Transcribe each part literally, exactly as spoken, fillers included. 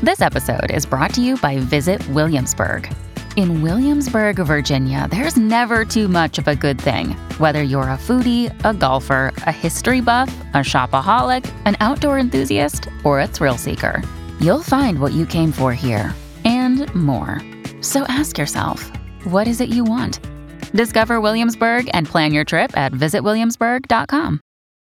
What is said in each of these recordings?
This episode is brought to you by Visit Williamsburg. In Williamsburg, Virginia, there's never too much of a good thing. Whether you're a foodie, a golfer, a history buff, a shopaholic, an outdoor enthusiast, or a thrill seeker, you'll find what you came for here and more. So ask yourself, what is it you want? Discover Williamsburg and plan your trip at visit williamsburg dot com.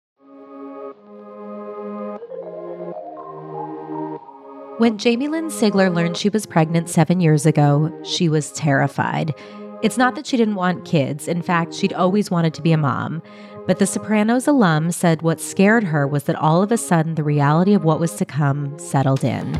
When Jamie Lynn Sigler learned she was pregnant seven years ago, she was terrified. It's not that she didn't want kids. In fact, she'd always wanted to be a mom. But the Sopranos alum said what scared her was that all of a sudden the reality of what was to come settled in.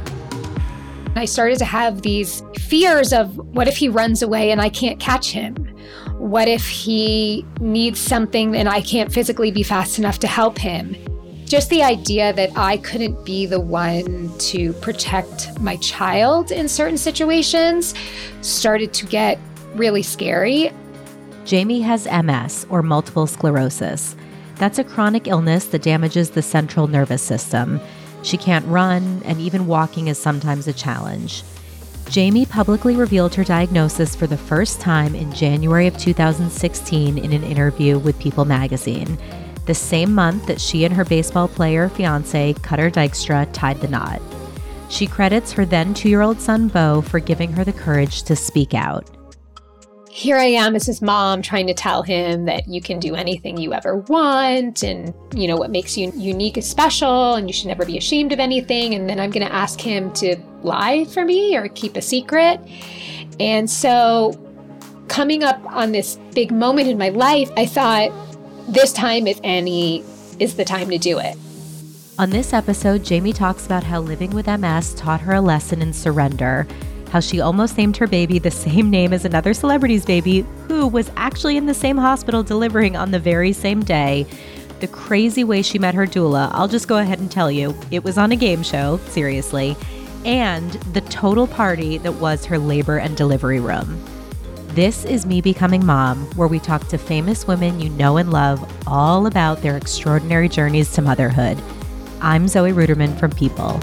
I started to have these fears of what if he runs away and I can't catch him? What if he needs something and I can't physically be fast enough to help him? Just the idea that I couldn't be the one to protect my child in certain situations started to get really scary. Jamie has M S, or multiple sclerosis. That's a chronic illness that damages the central nervous system. She can't run, and even walking is sometimes a challenge. Jamie publicly revealed her diagnosis for the first time in January of two thousand sixteen in an interview with People magazine, the same month that she and her baseball player fiancé, Cutter Dykstra, tied the knot. She credits her then two-year-old son, Bo, for giving her the courage to speak out. Here I am as his mom trying to tell him that you can do anything you ever want and, you know, what makes you unique is special and you should never be ashamed of anything. And then I'm going to ask him to lie for me or keep a secret. And so coming up on this big moment in my life, I thought, this time, if any, is the time to do it. On this episode, Jamie talks about how living with M S taught her a lesson in surrender, how she almost named her baby the same name as another celebrity's baby who was actually in the same hospital delivering on the very same day, the crazy way she met her doula, I'll just go ahead and tell you, it was on a game show, seriously, and the total party that was her labor and delivery room. This is Me Becoming Mom, where we talk to famous women you know and love all about their extraordinary journeys to motherhood. I'm Zoe Ruderman from People.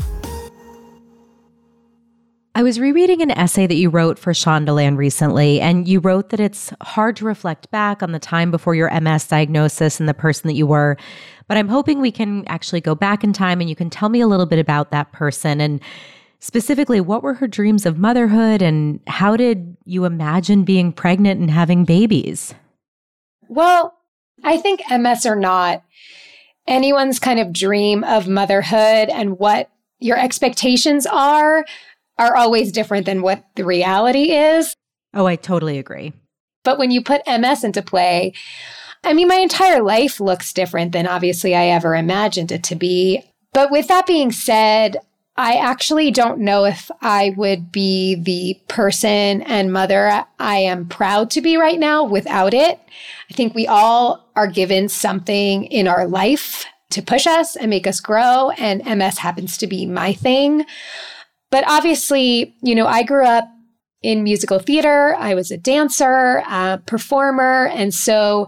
I was rereading an essay that you wrote for Shondaland recently, and you wrote that it's hard to reflect back on the time before your M S diagnosis and the person that you were, but I'm hoping we can actually go back in time and you can tell me a little bit about that person and specifically, what were her dreams of motherhood and how did you imagine being pregnant and having babies? Well, I think M S or not, anyone's kind of dream of motherhood and what your expectations are are always different than what the reality is. Oh, I totally agree. But when you put M S into play, I mean, my entire life looks different than obviously I ever imagined it to be. But with that being said, I actually don't know if I would be the person and mother I am proud to be right now without it. I think we all are given something in our life to push us and make us grow, and M S happens to be my thing. But obviously, you know, I grew up in musical theater. I was a dancer, a performer, and so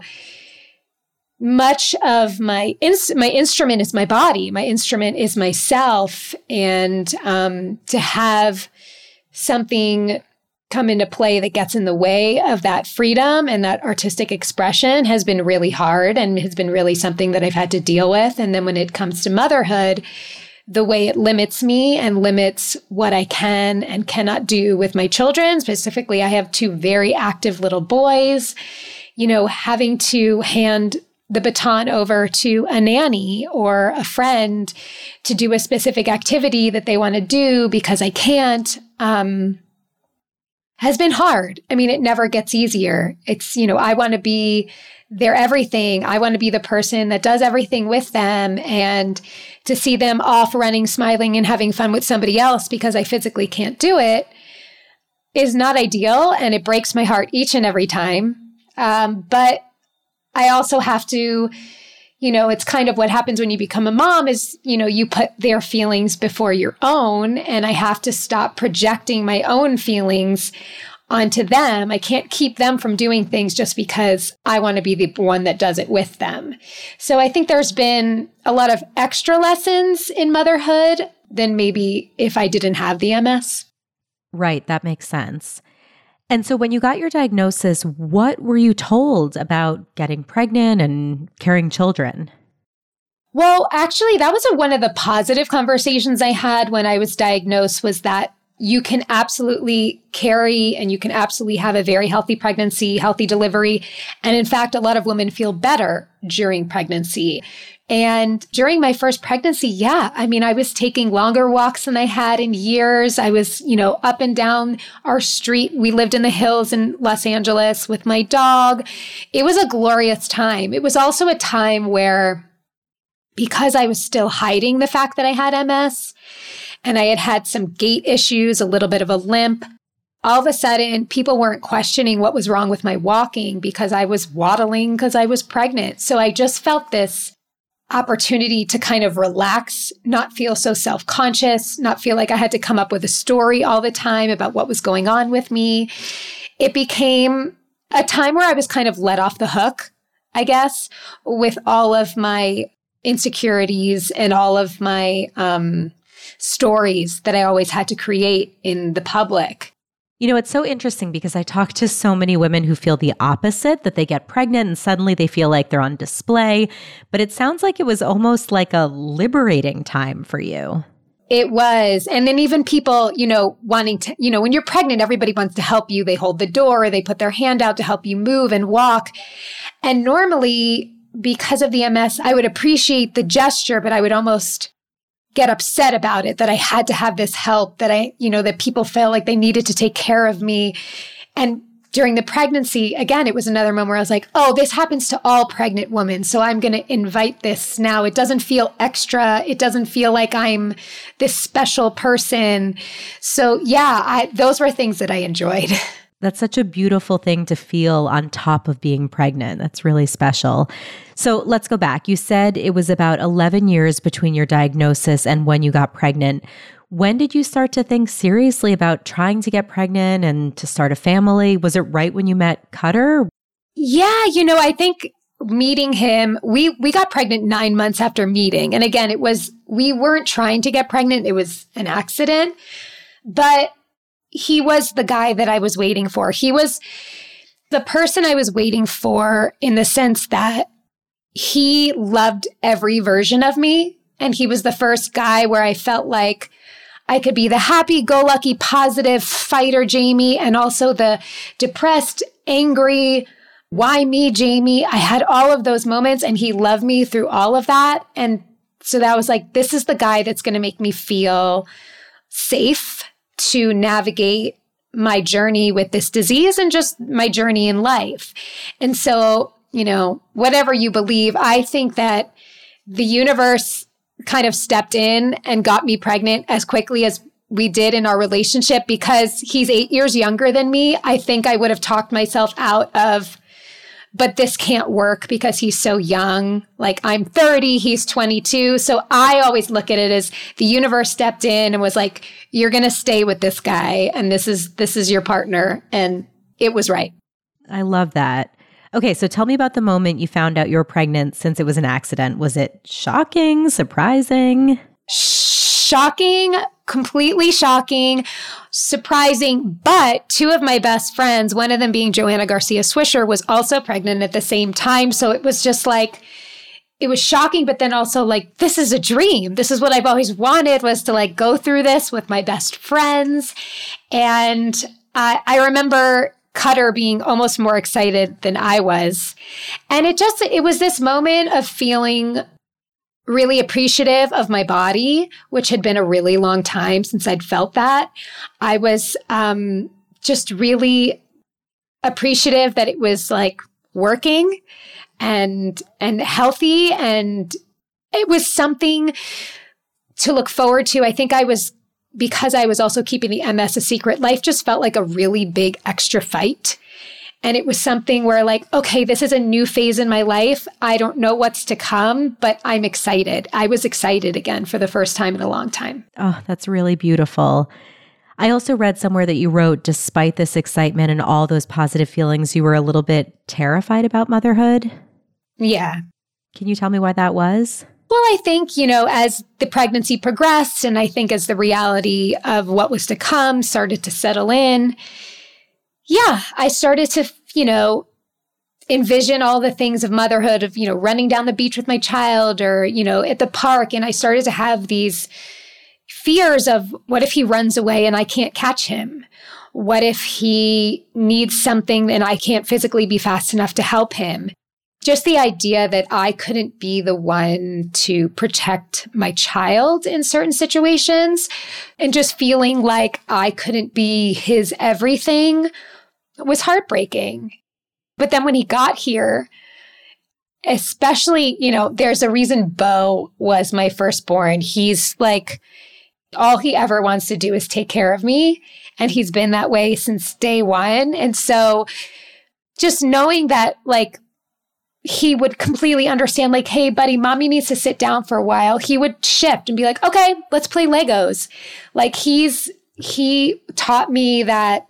much of my ins- my instrument is my body. My instrument is myself. And um, to have something come into play that gets in the way of that freedom and that artistic expression has been really hard and has been really something that I've had to deal with. And then when it comes to motherhood, the way it limits me and limits what I can and cannot do with my children. Specifically, I have two very active little boys, you know, having to hand the baton over to a nanny or a friend to do a specific activity that they want to do because I can't, um, has been hard. I mean, it never gets easier. It's, you know, I want to be their everything. I want to be the person that does everything with them, and to see them off running, smiling, and having fun with somebody else because I physically can't do it is not ideal. And it breaks my heart each and every time. Um, but I also have to, you know, it's kind of what happens when you become a mom is, you know, you put their feelings before your own, and I have to stop projecting my own feelings onto them. I can't keep them from doing things just because I want to be the one that does it with them. So I think there's been a lot of extra lessons in motherhood than maybe if I didn't have the M S. Right. That makes sense. And so when you got your diagnosis, what were you told about getting pregnant and carrying children? Well, actually, that was a, one of the positive conversations I had when I was diagnosed, was that you can absolutely carry and you can absolutely have a very healthy pregnancy, healthy delivery. And in fact, a lot of women feel better during pregnancy. And during my first pregnancy, yeah, I mean, I was taking longer walks than I had in years. I was, you know, up and down our street. We lived in the hills in Los Angeles with my dog. It was a glorious time. It was also a time where, because I was still hiding the fact that I had M S and I had had some gait issues, a little bit of a limp, all of a sudden people weren't questioning what was wrong with my walking because I was waddling because I was pregnant. So I just felt this opportunity to kind of relax, not feel so self-conscious, not feel like I had to come up with a story all the time about what was going on with me. It became a time where I was kind of let off the hook, I guess, with all of my insecurities and all of my um, stories that I always had to create in the public. You know, it's so interesting because I talk to so many women who feel the opposite, that they get pregnant and suddenly they feel like they're on display. But it sounds like it was almost like a liberating time for you. It was. And then even people, you know, wanting to, you know, when you're pregnant, everybody wants to help you. They hold the door, they put their hand out to help you move and walk. And normally, because of the M S, I would appreciate the gesture, but I would almost get upset about it, that I had to have this help, that I, you know, that people felt like they needed to take care of me. And during the pregnancy, again, it was another moment where I was like, oh, this happens to all pregnant women. So I'm going to invite this now. It doesn't feel extra. It doesn't feel like I'm this special person. So yeah, I, those were things that I enjoyed. That's such a beautiful thing to feel on top of being pregnant. That's really special. So let's go back. You said it was about eleven years between your diagnosis and when you got pregnant. When did you start to think seriously about trying to get pregnant and to start a family? Was it right when you met Cutter? Yeah, you know, I think meeting him, we we got pregnant nine months after meeting. And again, it was, we weren't trying to get pregnant. It was an accident. But he was the guy that I was waiting for. He was the person I was waiting for in the sense that he loved every version of me. And he was the first guy where I felt like I could be the happy-go-lucky, positive fighter Jamie, and also the depressed, angry, why me, Jamie? I had all of those moments, and he loved me through all of that. And so that was like, this is the guy that's going to make me feel safe to navigate my journey with this disease and just my journey in life. And so, you know, whatever you believe, I think that the universe kind of stepped in and got me pregnant as quickly as we did in our relationship because he's eight years younger than me. I think I would have talked myself out of, but this can't work because he's so young. Like I'm thirty, he's twenty-two. So I always look at it as the universe stepped in and was like, you're going to stay with this guy. And this is, this is your partner. And it was right. I love that. Okay. So tell me about the moment you found out you were pregnant since it was an accident. Was it shocking, surprising? Shocking, completely shocking, surprising. But two of my best friends, one of them being Joanna Garcia Swisher, was also pregnant at the same time. So it was just like, it was shocking, but then also like, this is a dream. This is what I've always wanted, was to like go through this with my best friends. And I, I remember Cutter being almost more excited than I was. And it just, it was this moment of feeling really appreciative of my body, which had been a really long time since I'd felt that. I was um, just really appreciative that it was like working and and healthy, and it was something to look forward to. I think I was, because I was also keeping the M S a secret, life just felt like a really big extra fight. And it was something where like, okay, this is a new phase in my life. I don't know what's to come, but I'm excited. I was excited again for the first time in a long time. Oh, that's really beautiful. I also read somewhere that you wrote, despite this excitement and all those positive feelings, you were a little bit terrified about motherhood. Yeah. Can you tell me why that was? Well, I think, you know, as the pregnancy progressed and I think as the reality of what was to come started to settle in, yeah, I started to, you know, envision all the things of motherhood, of, you know, running down the beach with my child or, you know, at the park. And I started to have these fears of what if he runs away and I can't catch him? What if he needs something and I can't physically be fast enough to help him? Just the idea that I couldn't be the one to protect my child in certain situations and just feeling like I couldn't be his everything was heartbreaking. But then when he got here, especially, you know, there's a reason Bo was my firstborn. He's like, all he ever wants to do is take care of me. And he's been that way since day one. And so just knowing that, like, he would completely understand, like, hey, buddy, mommy needs to sit down for a while. He would shift and be like, okay, let's play Legos. Like he's, he taught me that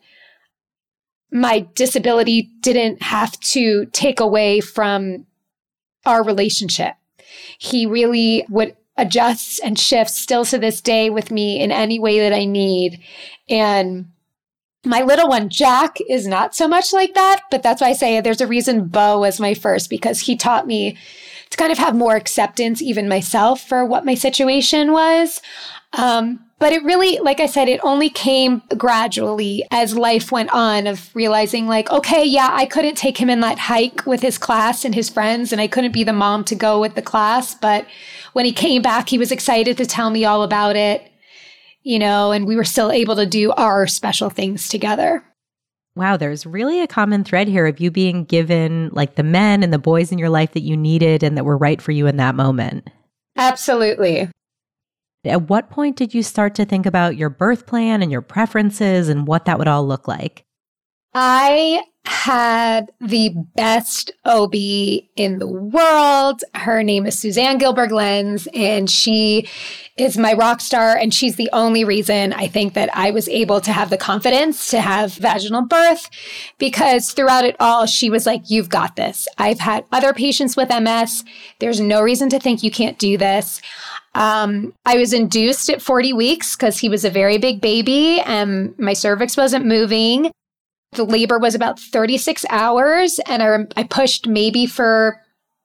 my disability didn't have to take away from our relationship. He really would adjust and shift still to this day with me in any way that I need. And my little one, Jack, is not so much like that, but that's why I say there's a reason Bo was my first, because he taught me to kind of have more acceptance, even myself, for what my situation was. Um, but it really, like I said, it only came gradually as life went on, of realizing like, okay, yeah, I couldn't take him in that hike with his class and his friends, and I couldn't be the mom to go with the class. But when he came back, he was excited to tell me all about it. You know, and we were still able to do our special things together. Wow, there's really a common thread here of you being given like the men and the boys in your life that you needed and that were right for you in that moment. Absolutely. At what point did you start to think about your birth plan and your preferences and what that would all look like? I had the best O B in the world. Her name is Suzanne Gilbert-Lenz, and she is my rock star. And she's the only reason I think that I was able to have the confidence to have vaginal birth, because throughout it all, she was like, you've got this. I've had other patients with M S. There's no reason to think you can't do this. Um, I was induced at forty weeks because he was a very big baby and my cervix wasn't moving. The labor was about thirty-six hours, and I, I pushed maybe for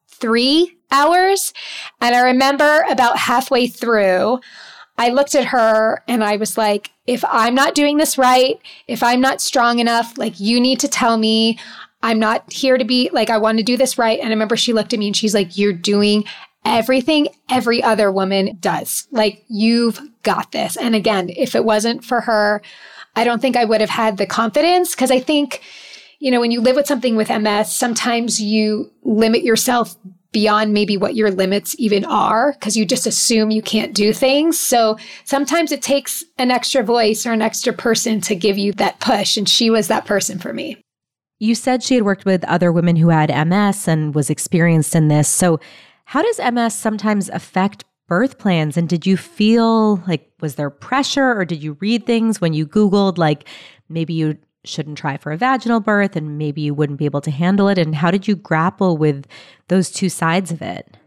three hours. And I remember about halfway through, I looked at her and I was like, if I'm not doing this right, if I'm not strong enough, like, you need to tell me. I'm not here to be like, I want to do this right. And I remember she looked at me and she's like, you're doing everything every other woman does. Like, you've got this. And again, if it wasn't for her, I don't think I would have had the confidence, because I think, you know, when you live with something with M S, sometimes you limit yourself beyond maybe what your limits even are, because you just assume you can't do things. So sometimes it takes an extra voice or an extra person to give you that push. And she was that person for me. You said she had worked with other women who had M S and was experienced in this. So how does M S sometimes affect birth plans? And did you feel like, was there pressure, or did you read things when you Googled, like maybe you shouldn't try for a vaginal birth and maybe you wouldn't be able to handle it? And how did you grapple with those two sides of it?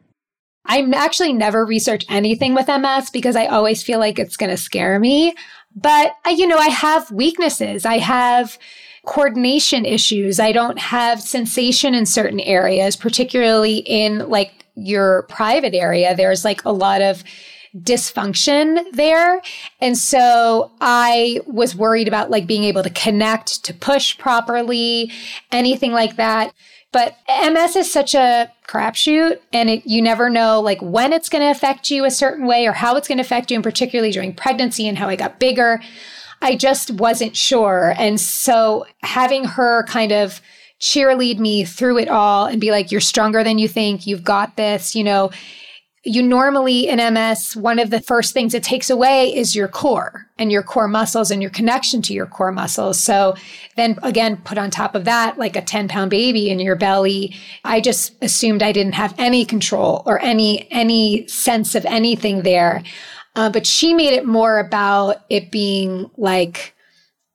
I actually never research anything with M S because I always feel like it's going to scare me. But, you know, I have weaknesses. I have coordination issues. I don't have sensation in certain areas, particularly in like your private area. There's like a lot of dysfunction there. And so I was worried about like being able to connect, to push properly, anything like that. But M S is such a crapshoot, and it, you never know like when it's going to affect you a certain way or how it's going to affect you, and particularly during pregnancy and how I got bigger. I just wasn't sure. And so having her kind of cheerlead me through it all and be like, you're stronger than you think, you've got this, you know, you normally in M S, one of the first things it takes away is your core and your core muscles and your connection to your core muscles. So then again, put on top of that, like a ten pound baby in your belly. I just assumed I didn't have any control or any, any sense of anything there. Uh, but she made it more about it being like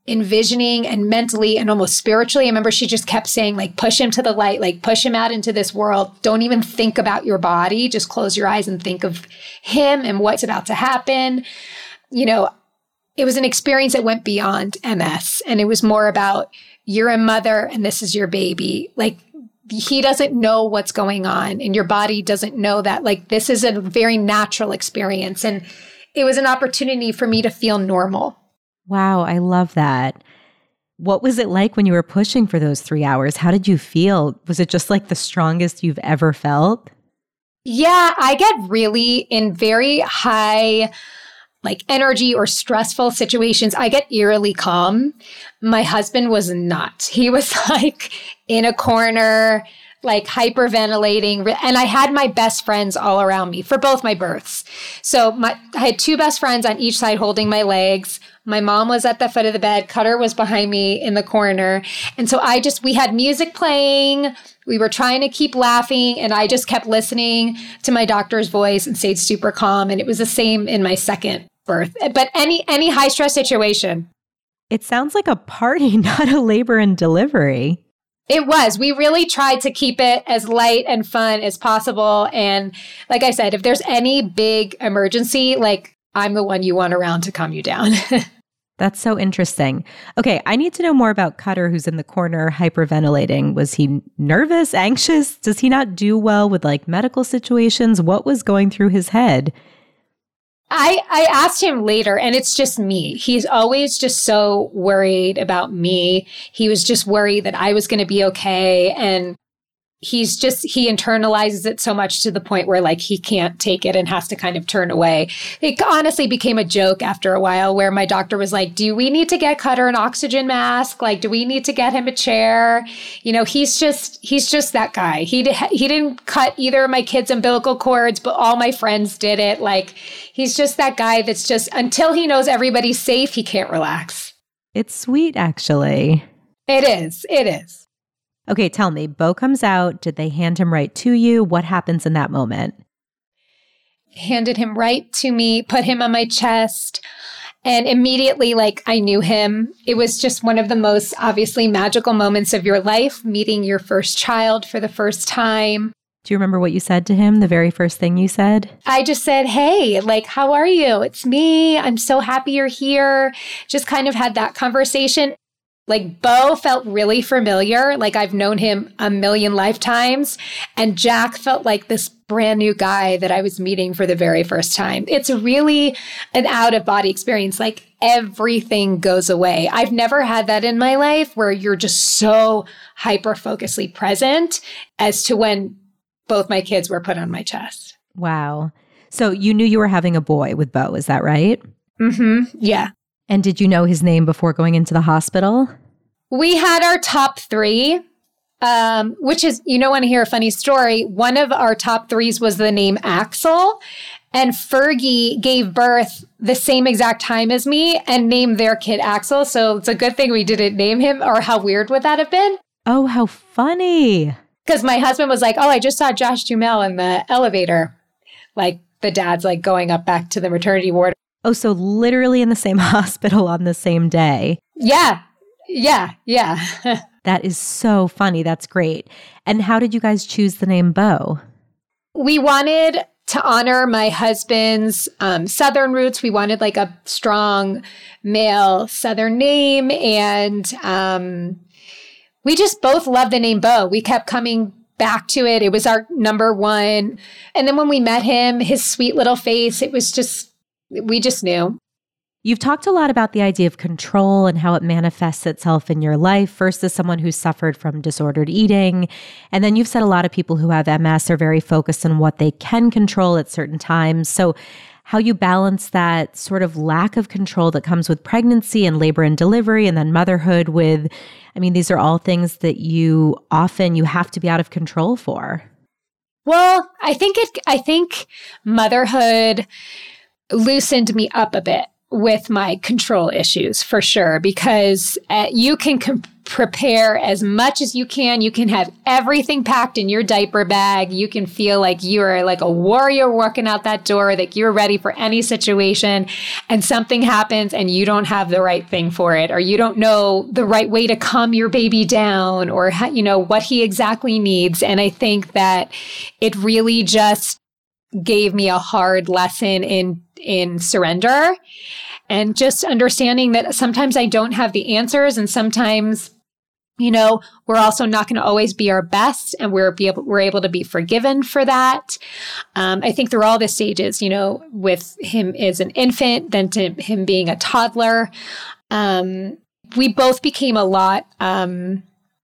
envisioning and mentally and almost spiritually. I remember she just kept saying, like, push him to the light, like push him out into this world. Don't even think about your body. Just close your eyes and think of him and what's about to happen. You know, it was an experience that went beyond M S. And it was more about, you're a mother and this is your baby. Like, he doesn't know what's going on and your body doesn't know that. Like, this is a very natural experience. And it was an opportunity for me to feel normal. Wow, I love that. What was it like when you were pushing for those three hours? How did you feel? Was it just like the strongest you've ever felt? Yeah, I get really in very high like energy or stressful situations. I get eerily calm. My husband was not. He was like in a corner, like hyperventilating. And I had my best friends all around me for both my births. So my, I had two best friends on each side holding my legs. My mom was at the foot of the bed. Cutter was behind me in the corner. And so I just, we had music playing. We were trying to keep laughing. And I just kept listening to my doctor's voice and stayed super calm. And it was the same in my second birth. But any, any high stress situation. It sounds like a party, not a labor and delivery. It was. We really tried to keep it as light and fun as possible. And like I said, if there's any big emergency, like I'm the one you want around to calm you down. That's so interesting. Okay, I need to know more about Cutter, who's in the corner hyperventilating. Was he nervous, anxious? Does he not do well with like medical situations? What was going through his head? I, I asked him later, and it's just me. He's always just so worried about me. He was just worried that I was going to be okay. And he's just, he internalizes it so much to the point where like he can't take it and has to kind of turn away. It honestly became a joke after a while where my doctor was like, do we need to get Cutter an oxygen mask? Like, do we need to get him a chair? You know, he's just, he's just that guy. He, he didn't cut either of my kids' umbilical cords, but all my friends did it. Like, he's just that guy that's just, until he knows everybody's safe, he can't relax. It's sweet, actually. It is. It is. Okay, tell me, Beau comes out. Did they hand him right to you? What happens in that moment? Handed him right to me, put him on my chest, and immediately, like, I knew him. It was just one of the most obviously magical moments of your life, meeting your first child for the first time. Do you remember what you said to him, the very first thing you said? I just said, hey, like, how are you? It's me. I'm so happy you're here. Just kind of had that conversation. Like, Beau felt really familiar, like I've known him a million lifetimes. And Jack felt like this brand new guy that I was meeting for the very first time. It's really an out-of-body experience. Like, everything goes away. I've never had that in my life where you're just so hyper-focusedly present as to when both my kids were put on my chest. Wow. So you knew you were having a boy with Beau, is that right? Mm-hmm. Yeah. And did you know his name before going into the hospital? We had our top three, um, which is, you know, want to hear a funny story. One of our top threes was the name Axel, and Fergie gave birth the same exact time as me and named their kid Axel. So it's a good thing we didn't name him, or how weird would that have been? Oh, how funny. Because my husband was like, oh, I just saw Josh Duhamel in the elevator. Like, the dad's like going up back to the maternity ward. Oh, so literally in the same hospital on the same day. Yeah. Yeah. Yeah. That is so funny. That's great. And how did you guys choose the name Beau? We wanted to honor my husband's um, Southern roots. We wanted like a strong male Southern name. And um, we just both loved the name Beau. We kept coming back to it. It was our number one. And then when we met him, his sweet little face, it was just, we just knew. You've talked a lot about the idea of control and how it manifests itself in your life, first as someone who's suffered from disordered eating. And then you've said a lot of people who have M S are very focused on what they can control at certain times. So how you balance that sort of lack of control that comes with pregnancy and labor and delivery and then motherhood with, I mean, these are all things that you often, you have to be out of control for. Well, I think it, I think motherhood loosened me up a bit with my control issues for sure, because uh, you can com- prepare as much as you can. You can have everything packed in your diaper bag. You can feel like you are like a warrior walking out that door, that you're ready for any situation, and something happens and you don't have the right thing for it, or you don't know the right way to calm your baby down, or, you know, what he exactly needs. And I think that it really just gave me a hard lesson in, in surrender, and just understanding that sometimes I don't have the answers, and sometimes, you know, we're also not going to always be our best, and we're be able, we're able to be forgiven for that. Um, I think through all the stages, you know, with him as an infant, then to him being a toddler, um, we both became a lot um,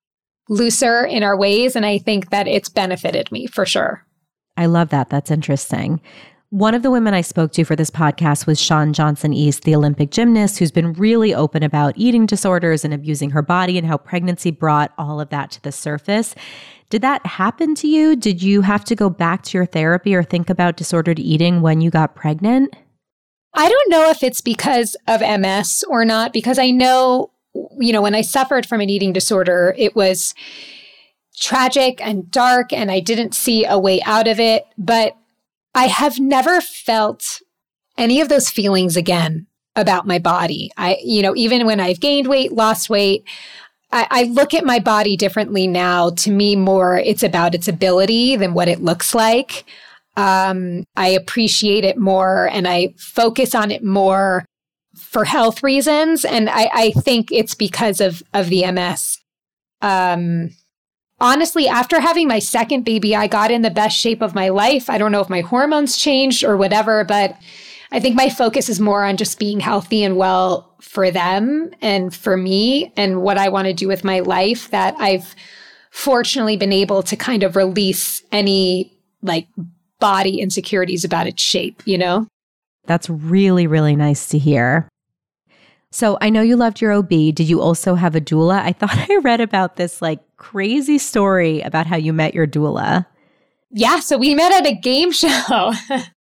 looser in our ways, and I think that it's benefited me for sure. I love that. That's interesting. One of the women I spoke to for this podcast was Shawn Johnson East, the Olympic gymnast, who's been really open about eating disorders and abusing her body, and how pregnancy brought all of that to the surface. Did that happen to you? Did you have to go back to your therapy or think about disordered eating when you got pregnant? I don't know if it's because of M S or not, because I know, you know, when I suffered from an eating disorder, it was tragic and dark, and I didn't see a way out of it. But I have never felt any of those feelings again about my body. I, you know, even when I've gained weight, lost weight, I, I look at my body differently now. To me, more it's about its ability than what it looks like. Um, I appreciate it more, and I focus on it more for health reasons. And I, I think it's because of, of the M S. Um, Honestly, after having my second baby, I got in the best shape of my life. I don't know if my hormones changed or whatever, but I think my focus is more on just being healthy and well for them and for me and what I want to do with my life, that I've fortunately been able to kind of release any like body insecurities about its shape, you know? That's really, really nice to hear. So I know you loved your O B. Did you also have a doula? I thought I read about this like crazy story about how you met your doula. Yeah, so we met at a game show.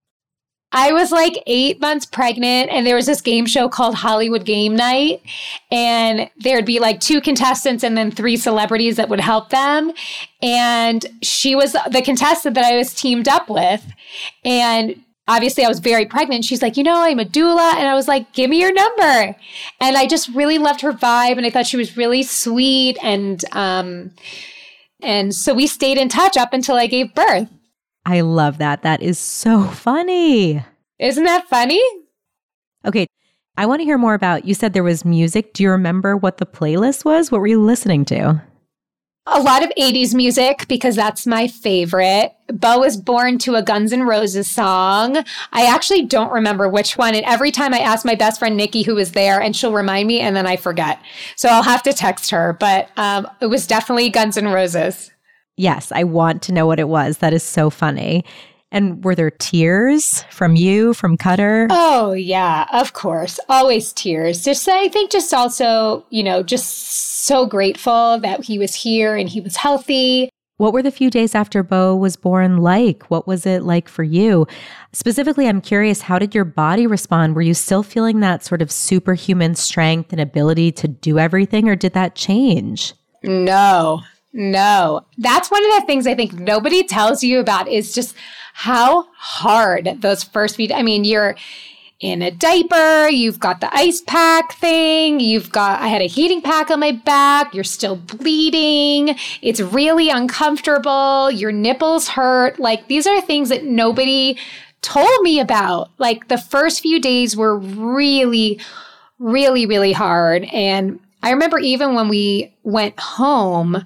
I was like eight months pregnant, and there was this game show called Hollywood Game Night, and there'd be like two contestants and then three celebrities that would help them. And she was the contestant that I was teamed up with. And obviously, I was very pregnant. She's like, you know, I'm a doula. And I was like, give me your number. And I just really loved her vibe. And I thought she was really sweet. And um, and so we stayed in touch up until I gave birth. I love that. That is so funny. Isn't that funny? Okay. I want to hear more about, you said there was music. Do you remember what the playlist was? What were you listening to? A lot of eighties music, because that's my favorite. Beau was born to a Guns N' Roses song. I actually don't remember which one. And every time I ask my best friend, Nikki, who was there, and she'll remind me, and then I forget. So I'll have to text her. But um, it was definitely Guns N' Roses. Yes, I want to know what it was. That is so funny. And were there tears from you, from Cutter? Oh, yeah, of course. Always tears. Just, I think just also, you know, just so grateful that he was here and he was healthy. What were the few days after Beau was born like? What was it like for you? Specifically, I'm curious, how did your body respond? Were you still feeling that sort of superhuman strength and ability to do everything, or did that change? No, no. That's one of the things I think nobody tells you about, is just how hard those first few, I mean, you're in a diaper, you've got the ice pack thing, you've got, I had a heating pack on my back, you're still bleeding, it's really uncomfortable, your nipples hurt. Like, these are things that nobody told me about. Like, the first few days were really, really, really hard. And I remember even when we went home,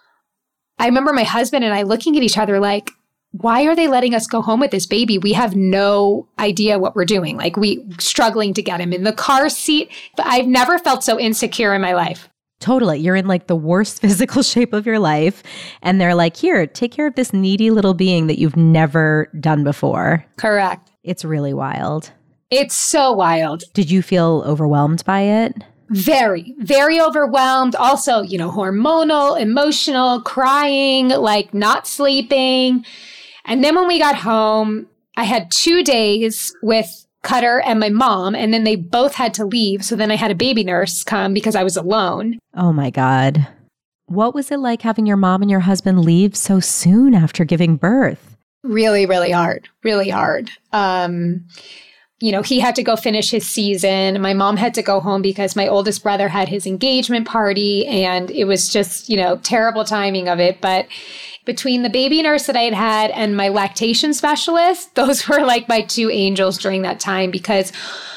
I remember my husband and I looking at each other like, why are they letting us go home with this baby? We have no idea what we're doing. Like, we struggling to get him in the car seat. But I've never felt so insecure in my life. Totally. You're in like the worst physical shape of your life. And they're like, here, take care of this needy little being that you've never done before. Correct. It's really wild. It's so wild. Did you feel overwhelmed by it? Very, very overwhelmed. Also, you know, hormonal, emotional, crying, like not sleeping. And then when we got home, I had two days with Cutter and my mom, and then they both had to leave. So then I had a baby nurse come because I was alone. Oh my God. What was it like having your mom and your husband leave so soon after giving birth? Really, really hard. Really hard. Um, you know, he had to go finish his season. My mom had to go home because my oldest brother had his engagement party, and it was just, you know, terrible timing of it. But between the baby nurse that I had had and my lactation specialist, those were like my two angels during that time, because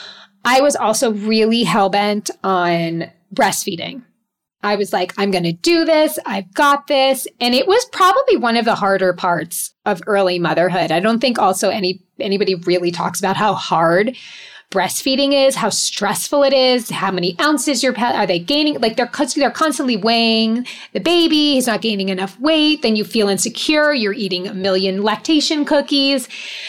I was also really hell-bent on breastfeeding. I was like, I'm going to do this. I've got this. And it was probably one of the harder parts of early motherhood. I don't think also any anybody really talks about how hard breastfeeding is, how stressful it is, how many ounces your pet, are they gaining? Like they're, they're constantly weighing the baby. He's not gaining enough weight. Then you feel insecure. You're eating a million lactation cookies.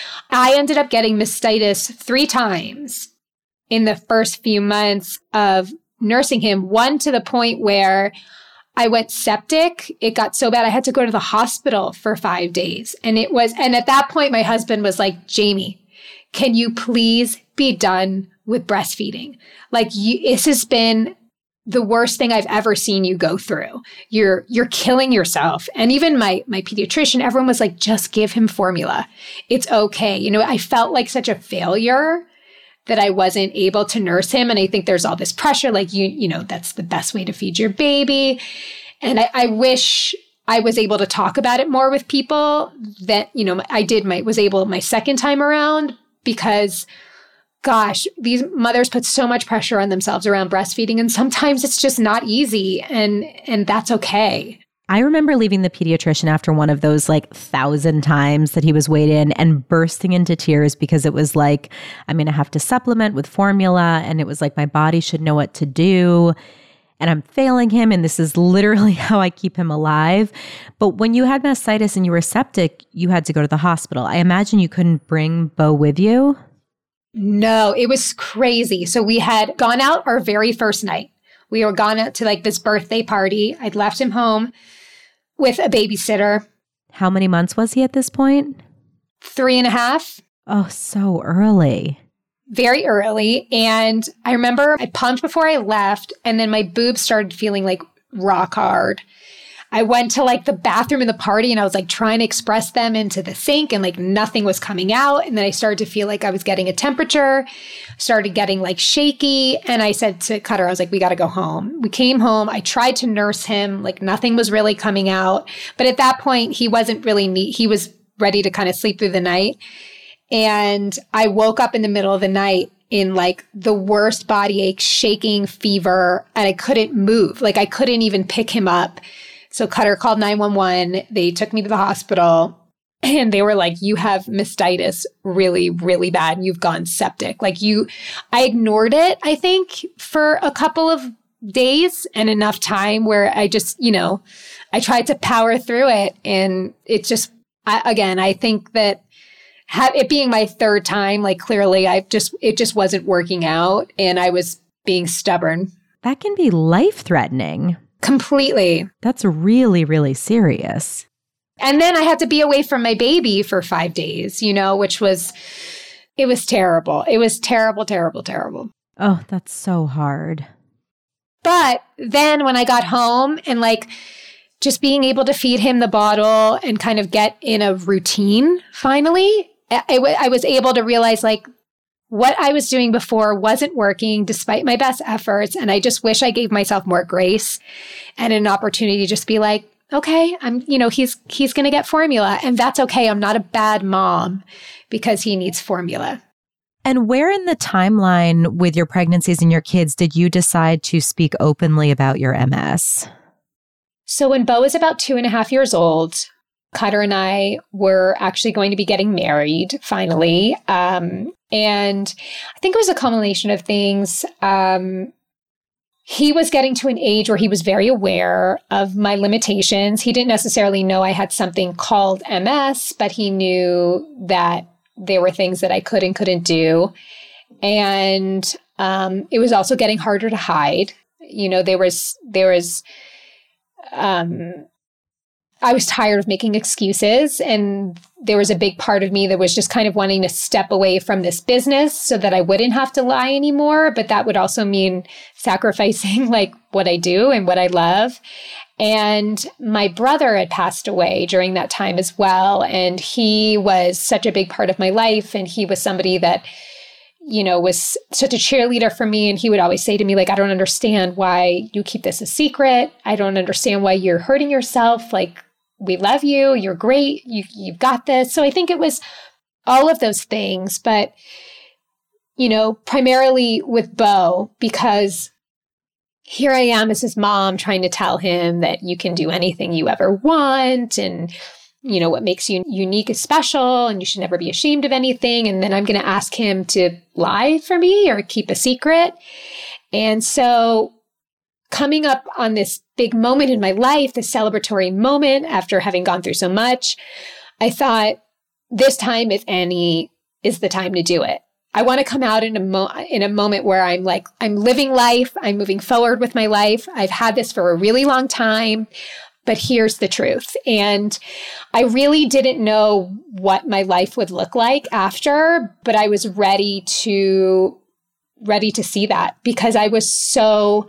I ended up getting mastitis three times in the first few months of nursing him, one to the point where I went septic. It got so bad I had to go to the hospital for five days. And it was, and at that point, my husband was like, Jamie, can you please be done with breastfeeding? Like you, this has been the worst thing I've ever seen you go through. You're, you're killing yourself. And even my, my pediatrician, everyone was like, just give him formula. It's okay. You know, I felt like such a failure that I wasn't able to nurse him. And I think there's all this pressure, like, you, you know, that's the best way to feed your baby. And I, I wish I was able to talk about it more with people that, you know, I did my, was able my second time around, because gosh, these mothers put so much pressure on themselves around breastfeeding. And sometimes it's just not easy, and, and that's okay. I remember leaving the pediatrician after one of those like thousand times that he was weighed in and bursting into tears, because it was like, I'm going to have to supplement with formula. And it was like, my body should know what to do. And I'm failing him. And this is literally how I keep him alive. But when you had mastitis and you were septic, you had to go to the hospital. I imagine you couldn't bring Bo with you. No, it was crazy. So we had gone out our very first night. We were gone out to like this birthday party. I'd left him home with a babysitter. How many months was he at this point? Three and a half. Oh, so early. Very early. And I remember I pumped before I left, and then my boobs started feeling like rock hard. I went to like the bathroom in the party, and I was like trying to express them into the sink, and like nothing was coming out. And then I started to feel like I was getting a temperature, started getting like shaky. And I said to Cutter, I was like, we got to go home. We came home. I tried to nurse him, like nothing was really coming out. But at that point, he wasn't really neat. He was ready to kind of sleep through the night. And I woke up in the middle of the night in like the worst body ache, shaking, fever, and I couldn't move. Like I couldn't even pick him up. So Cutter called nine one one. They took me to the hospital, and they were like, you have mastitis really, really bad. And you've gone septic. Like you, I ignored it, I think, for a couple of days and enough time where I just, you know, I tried to power through it. And it just, I, again, I think that ha- it being my third time, like clearly I just, it just wasn't working out, and I was being stubborn. That can be life-threatening. Completely. That's really, really serious. And then I had to be away from my baby for five days, you know, which was, it was terrible. It was terrible, terrible, terrible. Oh, that's so hard. But then when I got home and like just being able to feed him the bottle and kind of get in a routine, finally, I, w- I was able to realize like, what I was doing before wasn't working despite my best efforts. And I just wish I gave myself more grace and an opportunity to just be like, okay, I'm, you know, he's, he's going to get formula, and that's okay. I'm not a bad mom because he needs formula. And where in the timeline with your pregnancies and your kids did you decide to speak openly about your M S? So when Bo was about two and a half years old, Cutter and I were actually going to be getting married finally. Um, and I think it was a culmination of things. Um, he was getting to an age where he was very aware of my limitations. He didn't necessarily know I had something called M S, but he knew that there were things that I could and couldn't do. And um, it was also getting harder to hide. You know, there was, there was, um, I was tired of making excuses. And there was a big part of me that was just kind of wanting to step away from this business so that I wouldn't have to lie anymore. But that would also mean sacrificing like what I do and what I love. And my brother had passed away during that time as well. And he was such a big part of my life. And he was somebody that, you know, was such a cheerleader for me. And he would always say to me, like, I don't understand why you keep this a secret. I don't understand why you're hurting yourself. Like, we love you. You're great. You, you've got this. So I think it was all of those things. But, you know, primarily with Beau, because here I am as his mom trying to tell him that you can do anything you ever want. And, you know, what makes you unique is special and you should never be ashamed of anything. And then I'm going to ask him to lie for me or keep a secret. And so coming up on this big moment in my life, this celebratory moment after having gone through so much, I thought this time, if any, is the time to do it. I want to come out in a mo- in a moment where I'm like, I'm living life. I'm moving forward with my life. I've had this for a really long time, but here's the truth. And I really didn't know what my life would look like after, but I was ready to, ready to see that because I was so,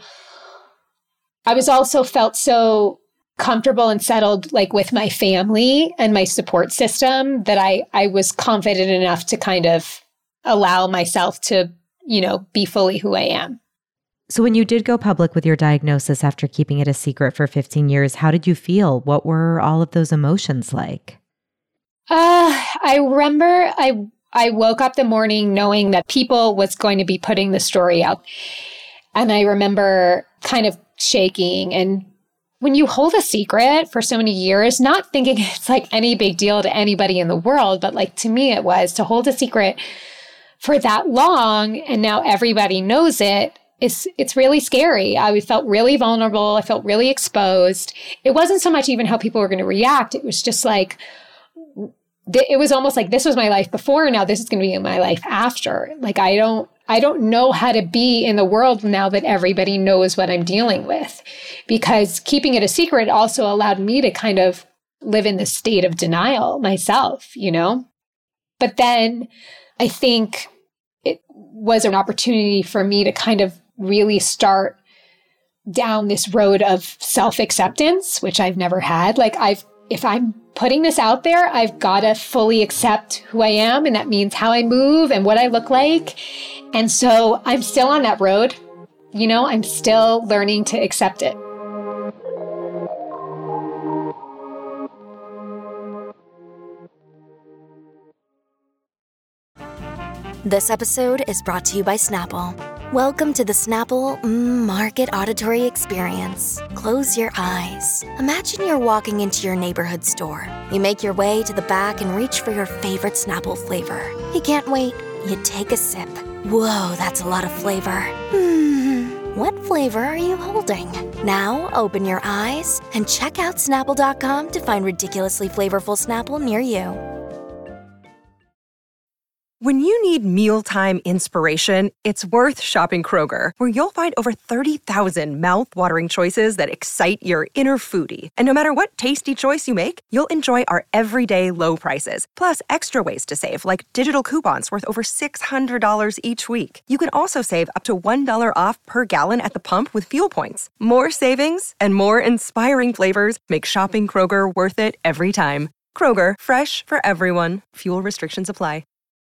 I was also felt so comfortable and settled like with my family and my support system that I, I was confident enough to kind of allow myself to, you know, be fully who I am. So when you did go public with your diagnosis after keeping it a secret for fifteen years, how did you feel? What were all of those emotions like? Uh, I remember I I woke up the morning knowing that People was going to be putting the story out. And I remember kind of shaking. And when you hold a secret for so many years, not thinking it's like any big deal to anybody in the world, but like to me it was to hold a secret for that long, and now everybody knows it, it's, it's really scary. I felt really vulnerable. I felt really exposed. It wasn't so much even how people were going to react. It was just like, th- it was almost like this was my life before, and now this is going to be my life after. Like, I don't, I don't know how to be in the world now that everybody knows what I'm dealing with, because keeping it a secret also allowed me to kind of live in this state of denial myself, you know? But then I think it was an opportunity for me to kind of really start down this road of self-acceptance, which I've never had. Like I've, if I'm putting this out there, I've got to fully accept who I am. And that means how I move and what I look like. And so I'm still on that road. You know, I'm still learning to accept it. This episode is brought to you by Snapple. Welcome to the Snapple mm, Market Auditory Experience. Close your eyes. Imagine you're walking into your neighborhood store. You make your way to the back and reach for your favorite Snapple flavor. You can't wait. You take a sip. Whoa, that's a lot of flavor. Hmm, what flavor are you holding? Now open your eyes and check out Snapple dot com to find ridiculously flavorful Snapple near you. When you need mealtime inspiration, it's worth shopping Kroger, where you'll find over thirty thousand mouth-watering choices that excite your inner foodie. And no matter what tasty choice you make, you'll enjoy our everyday low prices, plus extra ways to save, like digital coupons worth over six hundred dollars each week. You can also save up to one dollar off per gallon at the pump with fuel points. More savings and more inspiring flavors make shopping Kroger worth it every time. Kroger, fresh for everyone. Fuel restrictions apply.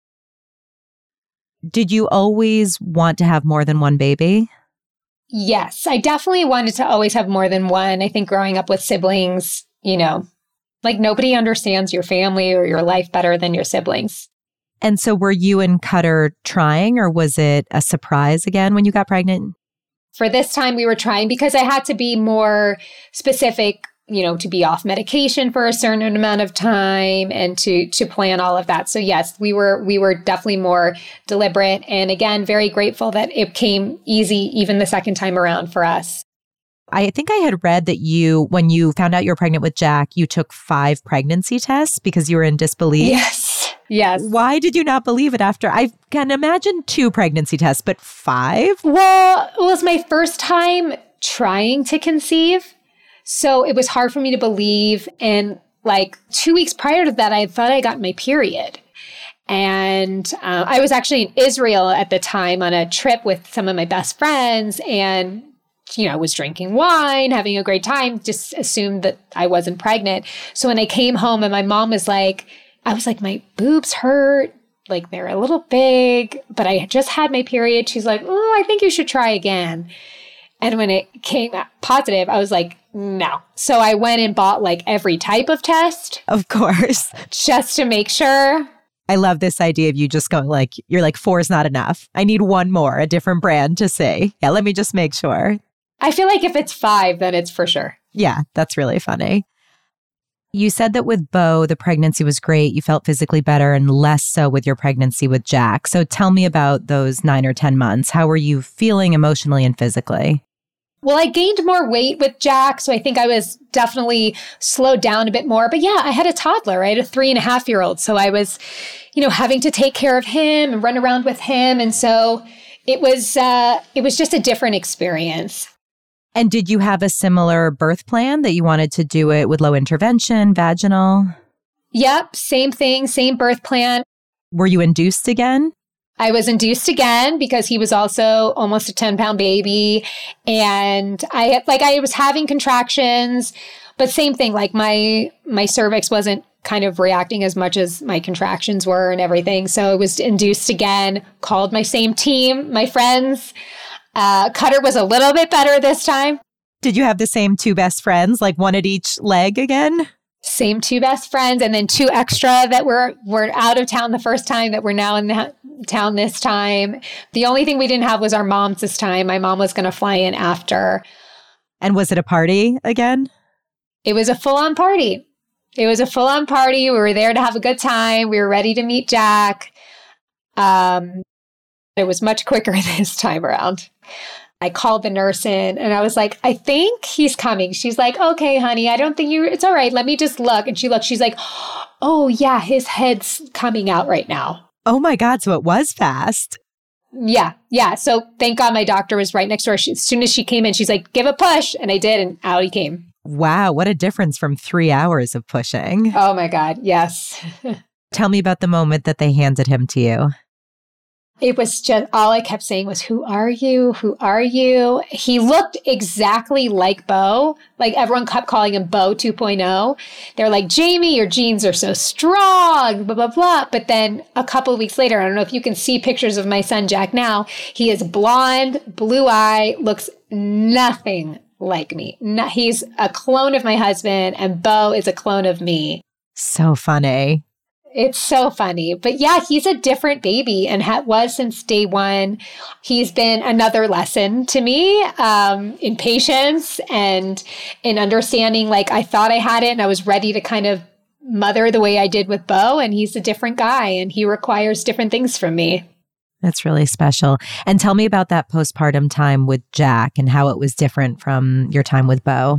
Did you always want to have more than one baby? Yes, I definitely wanted to always have more than one. I think growing up with siblings, you know, like nobody understands your family or your life better than your siblings. And so were you and Cutter trying, or was it a surprise again when you got pregnant? For this time, we were trying because I had to be more specific, you know, to be off medication for a certain amount of time and to to plan all of that. So yes, we were we were definitely more deliberate. And again, very grateful that it came easy even the second time around for us. I think I had read that you, when you found out you were pregnant with Jack, you took five pregnancy tests because you were in disbelief. Yes. Yes. Why did you not believe it after? I can imagine two pregnancy tests, but five? Well, it was my first time trying to conceive. So it was hard for me to believe. And like two weeks prior to that, I thought I got my period. And uh, I was actually in Israel at the time on a trip with some of my best friends and, you know, was drinking wine, having a great time, just assumed that I wasn't pregnant. So when I came home and my mom was like, I was like, my boobs hurt. Like they're a little big, but I just had my period. She's like, oh, I think you should try again. And when it came positive, I was like, no. So I went and bought like every type of test. Of course. Just to make sure. I love this idea of you just going like, you're like, four is not enough. I need one more, a different brand to say. Yeah, let me just make sure. I feel like if it's five, then it's for sure. Yeah, that's really funny. You said that with Beau, the pregnancy was great. You felt physically better and less so with your pregnancy with Jack. So tell me about those nine or ten months. How were you feeling emotionally and physically? Well, I gained more weight with Jack, so I think I was definitely slowed down a bit more. But yeah, I had a toddler. I had a three and a half year old. So I was, you know, having to take care of him and run around with him. And so it was, uh, it was just a different experience. And did you have a similar birth plan that you wanted to do it with low intervention, vaginal? Yep, same thing, same birth plan. Were you induced again? I was induced again because he was also almost a ten pound baby. And I had, like, I was having contractions, but same thing, like my, my cervix wasn't kind of reacting as much as my contractions were and everything. So it was induced again, called my same team, my friends. Uh, Cutter was a little bit better this time. Did you have the same two best friends, like one at each leg again? Same two best friends, and then two extra that were, were out of town the first time that were now in the town this time. The only thing we didn't have was our moms this time. My mom was going to fly in after. And was it a party again? It was a full-on party. It was a full-on party. We were there to have a good time. We were ready to meet Jack. Um, it was much quicker this time around. I called the nurse in and I was like, I think he's coming. She's like, okay, honey, I don't think you, it's all right. Let me just look. And she looked, she's like, oh yeah, his head's coming out right now. Oh my God. So it was fast. Yeah. Yeah. So thank God my doctor was right next door. She, as soon as she came in, she's like, give a push. And I did. And out he came. Wow. What a difference from three hours of pushing. Oh my God. Yes. Tell me about the moment that they handed him to you. It was just, all I kept saying was, who are you? Who are you? He looked exactly like Beau. Like everyone kept calling him Beau two point oh. They're like, Jamie, your genes are so strong, blah, blah, blah. But then a couple of weeks later, I don't know if you can see pictures of my son, Jack, now. He is blonde, blue eye, looks nothing like me. No, he's a clone of my husband and Beau is a clone of me. So funny. It's so funny. But yeah, he's a different baby and ha- was since day one. He's been another lesson to me um, in patience and in understanding, like I thought I had it and I was ready to kind of mother the way I did with Beau. And he's a different guy and he requires different things from me. That's really special. And tell me about that postpartum time with Jack and how it was different from your time with Beau.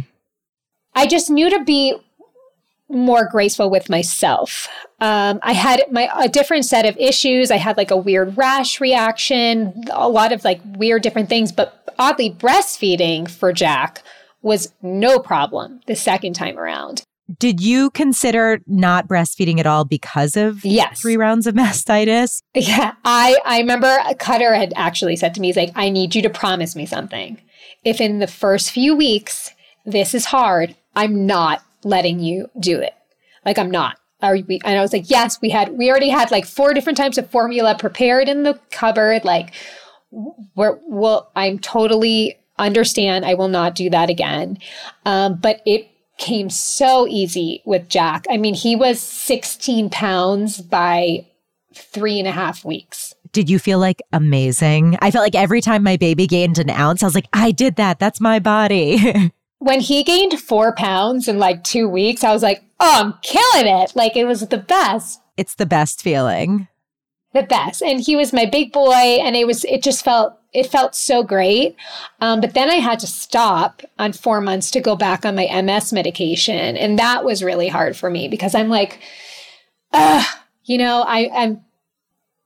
I just knew to be more graceful with myself. Um, I had my a different set of issues. I had like a weird rash reaction, a lot of like weird different things, but oddly breastfeeding for Jack was no problem the second time around. Did you consider not breastfeeding at all because of yes. three rounds of mastitis? Yeah, I, I remember Cutter had actually said to me, he's like, I need you to promise me something. If in the first few weeks, this is hard, I'm not letting you do it. Like, I'm not. Are we? And I was like, yes, we had, we already had like four different types of formula prepared in the cupboard. Like, we're, well, I'm totally understand. I will not do that again. Um, but it came so easy with Jack. I mean, he was sixteen pounds by three and a half weeks. Did you feel like amazing? I felt like every time my baby gained an ounce, I was like, I did that. That's my body. When he gained four pounds in like two weeks, I was like, oh, I'm killing it. Like, it was the best. It's the best feeling. The best. And he was my big boy. And it was, it just felt, it felt so great. Um, but then I had to stop on four months to go back on my M S medication. And that was really hard for me because I'm like, ugh, you know, I, I'm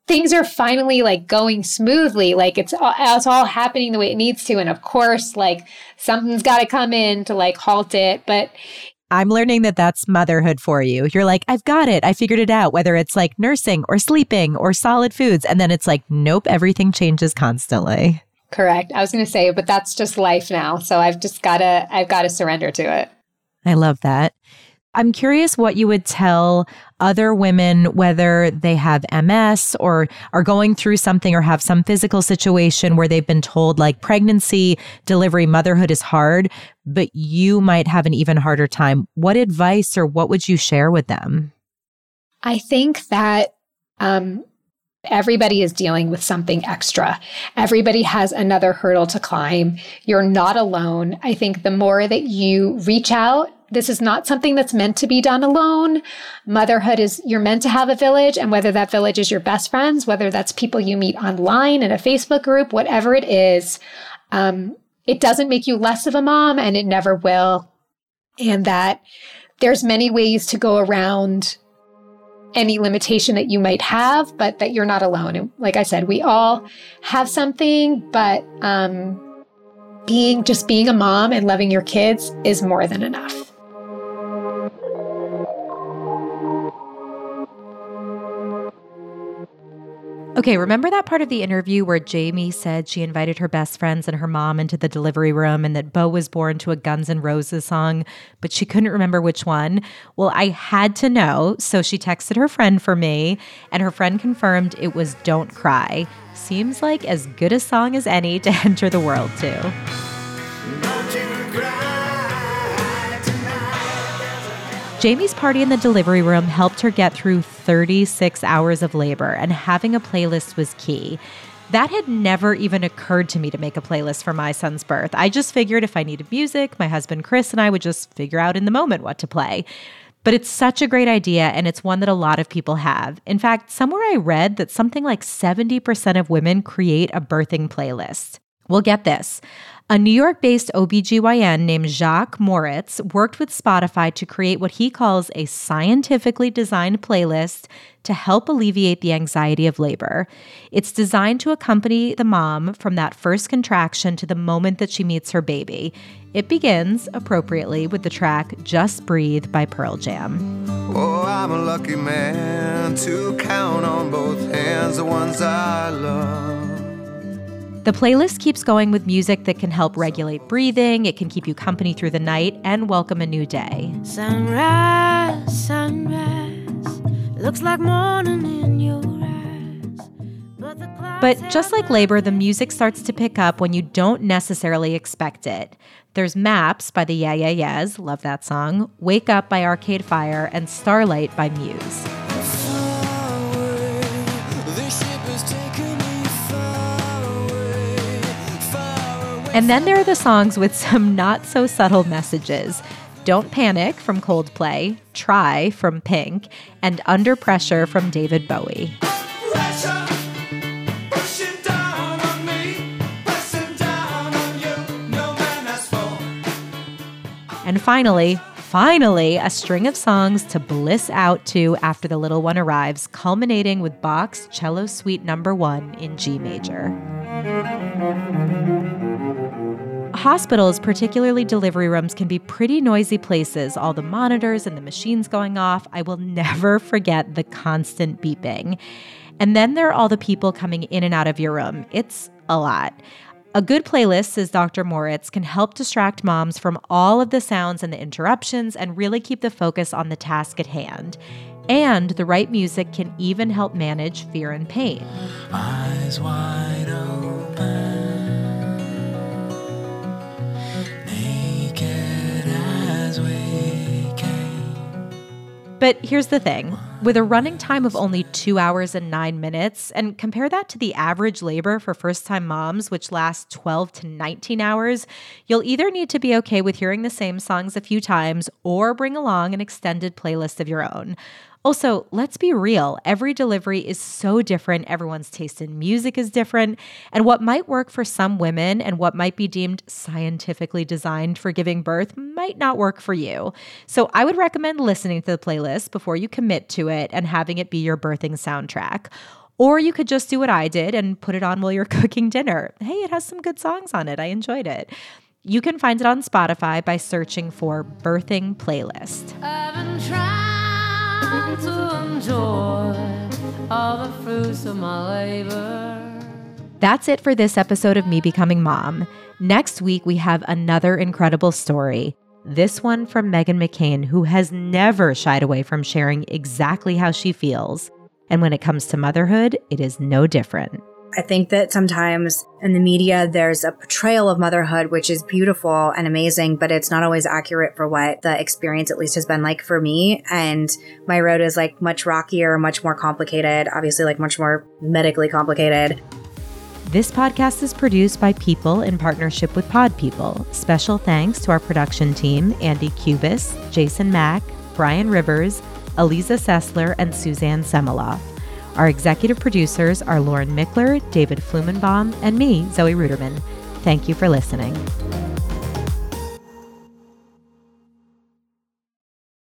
things are finally like going smoothly. Like it's all, it's all happening the way it needs to. And of course, like something's got to come in to like halt it. But I'm learning that that's motherhood for you. You're like, I've got it. I figured it out, whether it's like nursing or sleeping or solid foods. And then it's like, nope, everything changes constantly. Correct. I was going to say, but that's just life now. So I've just got to, I've got to surrender to it. I love that. I'm curious what you would tell other women, whether they have M S or are going through something or have some physical situation where they've been told like pregnancy, delivery, motherhood is hard, but you might have an even harder time. What advice or what would you share with them? I think that um, everybody is dealing with something extra. Everybody has another hurdle to climb. You're not alone. I think the more that you reach out, this is not something that's meant to be done alone. Motherhood is, you're meant to have a village, and whether that village is your best friends, whether that's people you meet online in a Facebook group, whatever it is, um, it doesn't make you less of a mom, and it never will. And that there's many ways to go around any limitation that you might have, but that you're not alone. And like I said, we all have something, but um, being just being a mom and loving your kids is more than enough. Okay, remember that part of the interview where Jamie said she invited her best friends and her mom into the delivery room and that Beau was born to a Guns N' Roses song, but she couldn't remember which one? Well, I had to know, so she texted her friend for me, and her friend confirmed it was Don't Cry. Seems like as good a song as any to enter the world to. Jamie's party in the delivery room helped her get through thirty-six hours of labor, and having a playlist was key. That had never even occurred to me to make a playlist for my son's birth. I just figured if I needed music, my husband Chris and I would just figure out in the moment what to play. But it's such a great idea, and it's one that a lot of people have. In fact, somewhere I read that something like seventy percent of women create a birthing playlist. Well, get this. A New York-based O B G Y N named Jacques Moritz worked with Spotify to create what he calls a scientifically designed playlist to help alleviate the anxiety of labor. It's designed to accompany the mom from that first contraction to the moment that she meets her baby. It begins, appropriately, with the track Just Breathe by Pearl Jam. Oh, I'm a lucky man to count on both hands the ones I love. The playlist keeps going with music that can help regulate breathing, it can keep you company through the night, and welcome a new day. Sunrise, sunrise, looks like morning in your eyes. But, the but just like labor, the music starts to pick up when you don't necessarily expect it. There's Maps by the Yeah Yeah Yeahs, love that song, Wake Up by Arcade Fire, and Starlight by Muse. And then there are the songs with some not-so-subtle messages. Don't Panic from Coldplay, Try from Pink, and Under Pressure from David Bowie. Pressure, pushing down on me, pressing down on you, no man has fallen. And finally, finally, a string of songs to bliss out to after the little one arrives, culminating with Bach's Cello Suite Number One in G major. Hospitals, particularly delivery rooms, can be pretty noisy places. All the monitors and the machines going off. I will never forget the constant beeping. And then there are all the people coming in and out of your room. It's a lot. A good playlist, says Doctor Moritz, can help distract moms from all of the sounds and the interruptions and really keep the focus on the task at hand. And the right music can even help manage fear and pain. Eyes wide open. But here's the thing. With a running time of only two hours and nine minutes, and compare that to the average labor for first-time moms, which lasts twelve to nineteen hours, you'll either need to be okay with hearing the same songs a few times or bring along an extended playlist of your own. Also, let's be real. Every delivery is so different. Everyone's taste in music is different. And what might work for some women and what might be deemed scientifically designed for giving birth might not work for you. So I would recommend listening to the playlist before you commit to it and having it be your birthing soundtrack. Or you could just do what I did and put it on while you're cooking dinner. Hey, it has some good songs on it. I enjoyed it. You can find it on Spotify by searching for Birthing Playlist. I've been trying to enjoy all the fruits of my labor. That's it for this episode of Me Becoming Mom. Next week, we have another incredible story. This one from Meghan McCain, who has never shied away from sharing exactly how she feels. And when it comes to motherhood, it is no different. I think that sometimes in the media, there's a portrayal of motherhood, which is beautiful and amazing, but it's not always accurate for what the experience at least has been like for me. And my road is like much rockier, much more complicated, obviously like much more medically complicated. This podcast is produced by People in partnership with Pod People. Special thanks to our production team, Andy Cubis, Jason Mack, Brian Rivers, Aliza Sessler, and Suzanne Semeloff. Our executive producers are Lauren Mickler, David Flumenbaum, and me, Zoe Ruderman. Thank you for listening.